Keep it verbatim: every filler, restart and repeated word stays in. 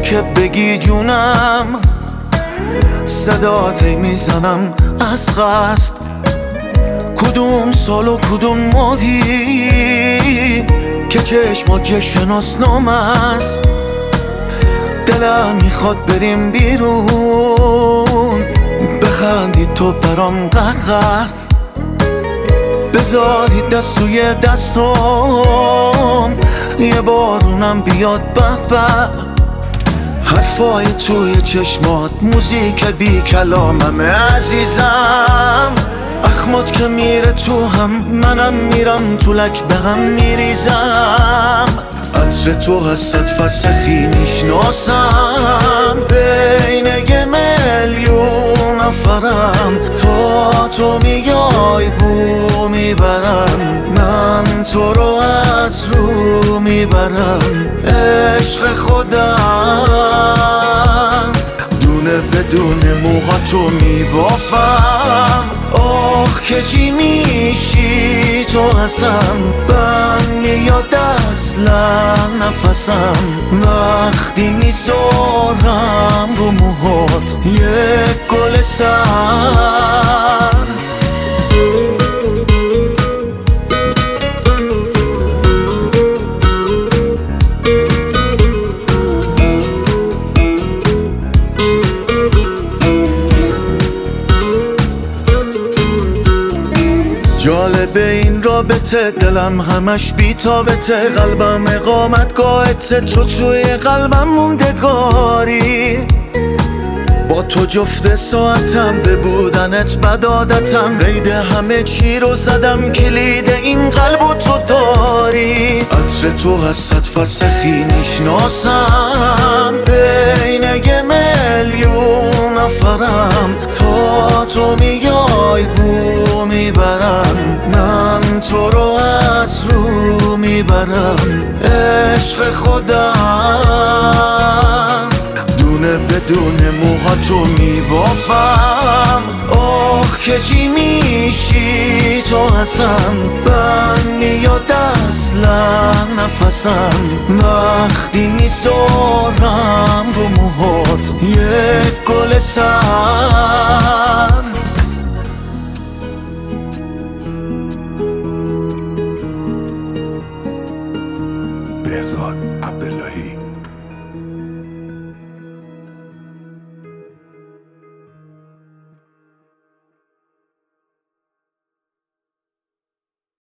که بگی جونم، صدات میزنم از قصد. کدوم سال و کدوم ماهی که چشمات شناسنامه است. دلم میخواد بریم بیرون، بخندی تو برام قهقه، بذاری دست توی دستم، یه بارونم بیاد به به. حرفای توی چشمات موزیک بی کلاممه عزیزم. اخمات که میره تو هم، منم میرم تو لک به هم میریزم. عطر تو هست فرسخی میشناسم، بین یه میلیون نفرم. تا تو میای بو میبرم، من تو رو از رو میبرم. عشق خودم دونه بدون موهاتو میبافم. آخ که چی میشی تو هستم، من میاد اصلا نفسم. وقتی میذارم رو موهات یک گل سر. جالبه این رابطه، دلم همش بی‌تابته. قلبم اقامتگاهته، تو توی قلبم موندگاری. با تو جفت ساعتم، به بودنت بد عادتم. قید همه چی رو زدم، کلید این قلب و تو داری. عطر تو هست فرسخی میشناسم، بین یه میلیون نفرم. تا تو میای بو میبرم، من تو رو از رو میبرم. عشق خودم دونه بدون موهاتو میبافم. آخ که چی میشی تو هستم، من میاد اصلا نفسم. وقتی میذارم رو موهات یک گل سر. بهزاد عبداللهی.